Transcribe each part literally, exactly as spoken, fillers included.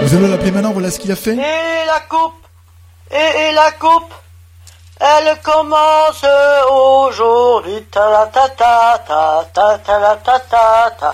Vous allez l'appeler maintenant, voilà ce qu'il a fait. Et la coupe, et, et la coupe, elle commence aujourd'hui. Ta la ta ta ta ta ta la ta ta ta.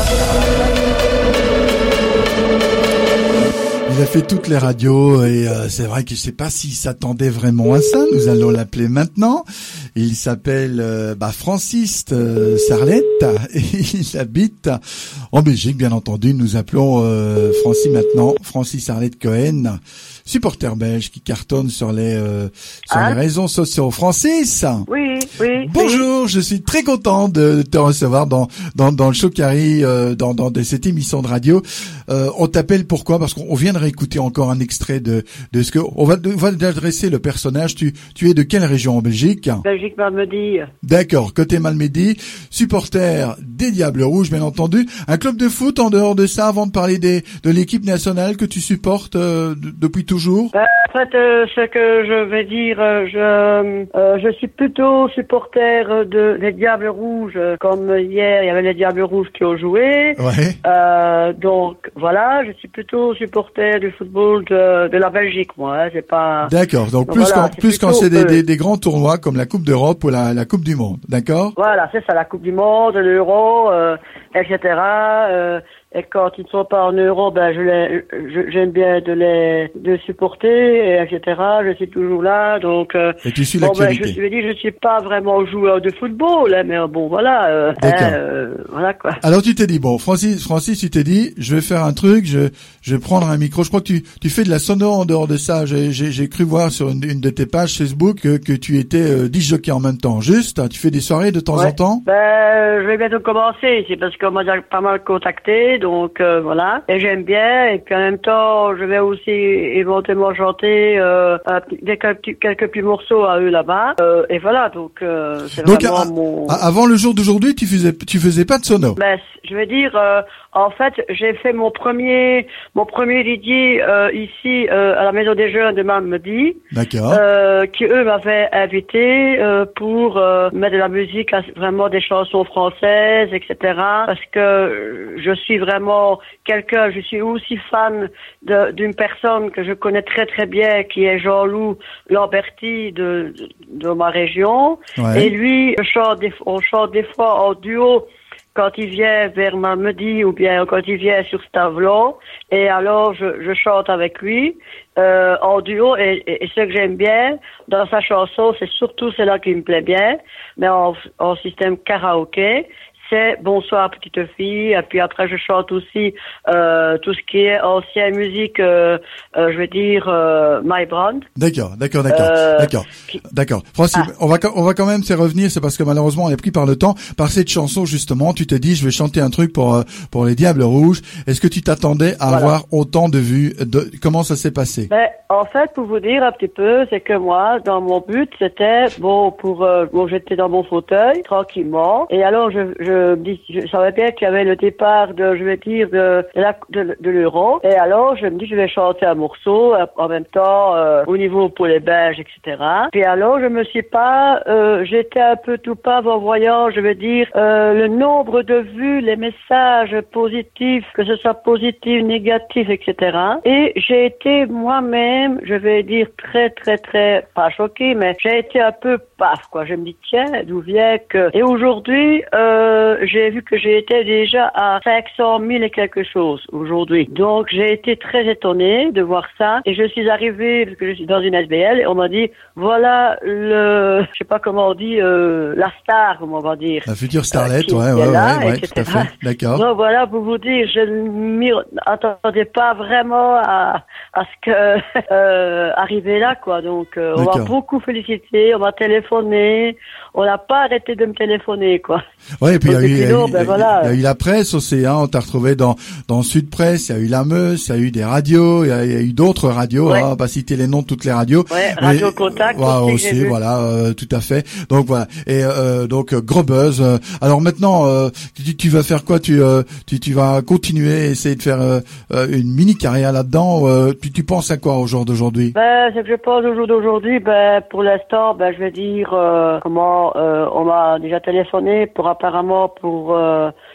Il a fait toutes les radios et euh, c'est vrai que je sais pas s'il s'attendait vraiment à ça. Nous allons l'appeler maintenant. Il s'appelle euh, bah, Francis euh, Sarlette et il habite en Belgique, bien entendu. Nous appelons euh, Francis maintenant, Francis Sarlette Cohen, supporter belge qui cartonne sur les euh, sur hein? les réseaux sociaux. Francis. Oui, oui. Bonjour, oui. je suis très content de te recevoir dans dans dans le show Carrie, euh, dans dans de cette émission de radio. Euh, on t'appelle pourquoi? Parce qu'on vient de réécouter encore un extrait de de ce que on va on va adresser le personnage. Tu tu es de quelle région en Belgique? Belgique Malmedy. D'accord, côté Malmedy, supporter des Diables Rouges, bien entendu. Un club de foot en dehors de ça, avant de parler des de l'équipe nationale que tu supportes euh, de, depuis toujours. Ben, en fait, euh, ce que je vais dire, euh, je euh, je suis plutôt supporter de des Diables Rouges. Comme hier, il y avait les Diables Rouges qui ont joué. Ouais. Euh, donc voilà, je suis plutôt supporter du football de, de la Belgique, moi. Hein, c'est pas. D'accord. Donc, donc plus voilà, quand plus quand plutôt, c'est des, euh, des des grands tournois comme la Coupe d'Europe ou la la Coupe du Monde. D'accord. Voilà, c'est ça, la Coupe du Monde, l'Euro, euh, et cetera. Euh, et quand ils ne sont pas en Euro, ben je les, je- j'aime bien de les de supporter, et etc. Je suis toujours là, donc. Euh, Et tu suis bon, ben, l'actualité. je me dis, je suis pas vraiment joueur de football, hein, mais euh, bon, voilà. Euh, D'accord. hein, euh, voilà quoi. Alors tu t'es dit bon, Francis, Francis, tu t'es dit, je vais faire un truc, je, je vais prendre un micro. Je crois que tu, tu fais de la sono en dehors de ça. J'ai, j'ai, j'ai cru voir sur une, une de tes pages Facebook que, que tu étais euh, disc jockey en même temps. Juste, tu fais des soirées de temps Ouais. en temps. Ben, je vais bientôt commencer, c'est parce qu'on m'a déjà pas mal contacté, donc euh, voilà. Et j'aime bien, et puis en même temps, je vais aussi éventuellement chanter euh, un petit- des- quelques, petits- quelques petits morceaux à eux là-bas. Euh, et voilà, donc euh, c'est Donc vraiment à- mon... à- avant le jour d'aujourd'hui, tu faisais, tu faisais pas de sono. Ben, je vais dire, euh, en fait, j'ai fait mon premier, mon premier Didier euh, ici euh, à la Maison des Jeunes de Malmedy, D'accord. euh, qui eux m'avaient invité euh, pour euh, mettre de la musique, à- vraiment des chansons françaises, et cetera. Parce que euh, je suis vraiment quelqu'un, je suis aussi fan de- d'une personne que je connais très très bien, qui est Jean-Loup Lamberti de, de, de ma région. Ouais. Et lui, je chante des, on chante des fois en duo quand il vient vers Malmedy ou bien quand il vient sur Stavelot. Et alors, je, je chante avec lui euh, en duo. Et, et, et ce que j'aime bien dans sa chanson, c'est surtout celle-là qui me plaît bien, mais en, en système karaoké. C'est Bonsoir petite fille, et puis après je chante aussi euh, tout ce qui est ancienne musique, euh, euh, je veux dire euh, My Brand. D'accord, d'accord, d'accord, Euh, d'accord, qui- d'accord. Francis, Ah. on va quand- on va quand même s'y revenir, c'est parce que malheureusement on est pris par le temps. Par cette chanson justement, tu t'es dit je vais chanter un truc pour euh, pour les Diables Rouges. Est-ce que tu t'attendais à Voilà. avoir autant de vues? De, comment ça s'est passé? Ben, en fait, pour vous dire un petit peu, c'est que moi, dans mon but, c'était bon pour euh, bon, j'étais dans mon fauteuil tranquillement, et alors je je me dis, je savais bien qu'il y avait le départ de, je vais dire, de de, la- de, de l'Euro, et alors je me dis je vais chanter un morceau euh, en même temps euh, au niveau pour les Belges, et cetera. Puis alors je me suis pas, euh, j'étais un peu tout pave en voyant, je veux dire, euh, le nombre de vues, les messages positifs, que ce soit positif, négatif, et cetera. Et j'ai été moi-même, je vais dire très très très, pas choquée, mais j'ai été un peu paf, quoi. Je me dis tiens, d'où vient que... Et aujourd'hui, euh, j'ai vu que j'ai été déjà à cinq cent mille et quelque chose aujourd'hui. Donc j'ai été très étonnée de voir ça, et je suis arrivée, parce que je suis dans une S B L, et on m'a dit voilà le, je sais pas comment on dit, euh, la star, comment on va dire. La future starlette, qui- ouais, qui ouais, est ouais, là, ouais, tout à et cetera. fait. D'accord. Donc voilà, pour vous dire, je ne m'y attendais pas vraiment à, à ce que euh, arriver là, quoi. Donc euh, on m'a D'accord. beaucoup félicité, on m'a téléphoné, on n'a pas arrêté de me téléphoner, quoi. Ouais, et puis il y a Donc, eu, il y a depuis lors, eu- ben il y a- voilà. il y a eu la presse aussi, hein. On t'a retrouvé dans dans Sud Presse, il y a eu la Meuse, il y a eu des radios, il y a, il y a eu d'autres radios. Ouais. Hein, on va pas citer les noms de toutes les radios. Ouais, Mais- Radio Contact ouais, aussi, aussi, j'ai vu. voilà, euh, tout à fait. Donc voilà. Et euh, donc euh, gros buzz. Euh, Alors maintenant, euh, tu, tu vas faire quoi? Tu, euh, tu tu vas continuer, essayer de faire euh, euh, une mini carrière là-dedans. Euh, tu tu penses à quoi au jour d'aujourd'hui? Ben, ce que je pense au jour d'aujourd'hui, ben, pour l'instant, ben, je vais dire, euh, comment, euh, on m'a déjà téléphoné pour apparemment pour, euh,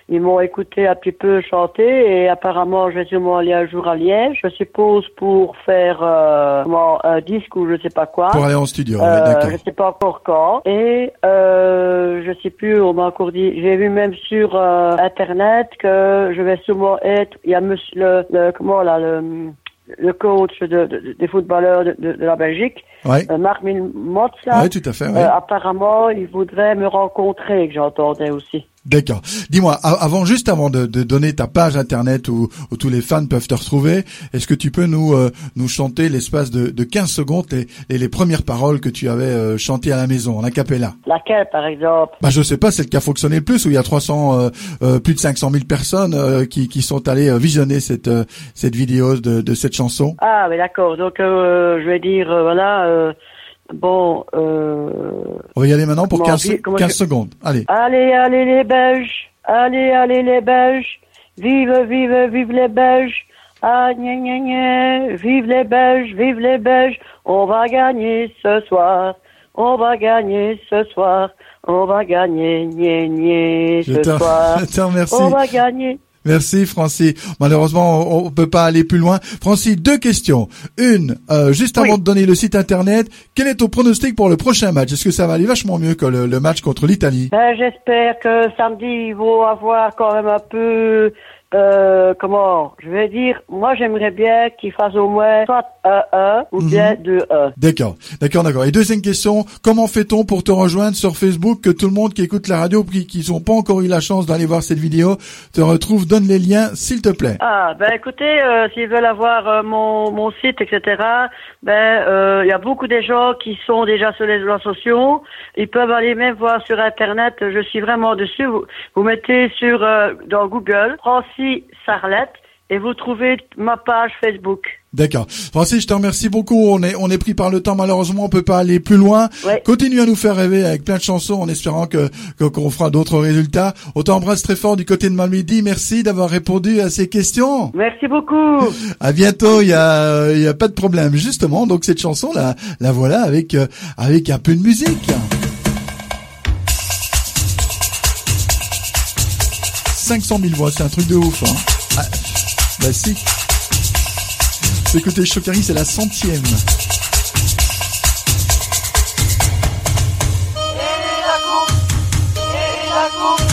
ils m'ont écouté un petit peu chanter et apparemment je vais sûrement aller un jour à Liège, je suppose pour faire euh, comment, un disque ou je sais pas quoi. Pour aller en studio, euh, ouais, d'accord. Je sais pas encore quand. Et euh, je sais plus, on m'a encore dit, j'ai vu même sur euh, internet que je vais sûrement être, il y a monsieur, le, le comment là, le le coach de, de, des footballeurs de, de, de la Belgique, ouais. euh, Marc Milmotz, là, ouais, tout à fait, ouais. euh, apparemment, il voudrait me rencontrer, que j'entendais aussi. D'accord. Dis-moi, avant, juste avant de, de donner ta page internet où, où tous les fans peuvent te retrouver, est-ce que tu peux nous euh, nous chanter l'espace de, de quinze secondes les, les, les premières paroles que tu avais euh, chantées à la maison, en a cappella? Laquelle, par exemple? Bah, je sais pas, celle qui a fonctionné le plus, où il y a trois cents, euh, euh, plus de cinq cent mille personnes euh, qui, qui sont allées euh, visionner cette euh, cette vidéo de, de cette chanson. Ah, mais d'accord. Donc, euh, je vais dire, euh, voilà. Euh, Bon, euh... On va y aller maintenant pour comment, quinze, comment quinze je... secondes. Allez. Allez, allez les Belges. Allez, allez les Belges. Vive, vive, vive les Belges. Ah, gna, gna, gna. Vive les Belges, vive les Belges. On va gagner ce soir. On va gagner ce soir. On va gagner, gna, gna, ce je soir. Je te remercie. On va gagner. Merci Francis. Malheureusement, on, on peut pas aller plus loin. Francis, deux questions. Une, euh, juste avant oui. de donner le site internet, quel est ton pronostic pour le prochain match? Est-ce que ça va aller vachement mieux que le, le match contre l'Italie? Ben, j'espère que samedi, ils vont avoir quand même un peu... Euh, comment je vais dire, moi j'aimerais bien qu'il fasse au moins soit un un ou mm-hmm. bien deux un. D'accord, d'accord, d'accord. Et deuxième question, comment fait-on pour te rejoindre sur Facebook, que tout le monde qui écoute la radio, qui qui n'ont pas encore eu la chance d'aller voir cette vidéo, te retrouve? Donne les liens, s'il te plaît. Ah, ben écoutez, euh, s'ils veulent avoir euh, mon mon site, et cetera, ben il euh, y a beaucoup de gens qui sont déjà sur les réseaux sociaux. Ils peuvent aller même voir sur Internet. Je suis vraiment dessus. Vous, vous mettez sur euh, dans Google Francis Sarlette et vous trouvez ma page Facebook. D'accord. Francis, je te remercie beaucoup. On est, on est pris par le temps. Malheureusement, on peut pas aller plus loin. Ouais. Continue à nous faire rêver avec plein de chansons en espérant que, que qu'on fera d'autres résultats. On t'embrasse très fort du côté de Malmedy. Merci d'avoir répondu à ces questions. Merci beaucoup. À bientôt. Il y a, il y a pas de problème. Justement, donc cette chanson, la, la voilà avec, euh, avec un peu de musique. cinq cent mille voix, c'est un truc de ouf, hein. Ah, bah si. Écoutez, Chocari, c'est la centième. Et la coupe, et la coupe.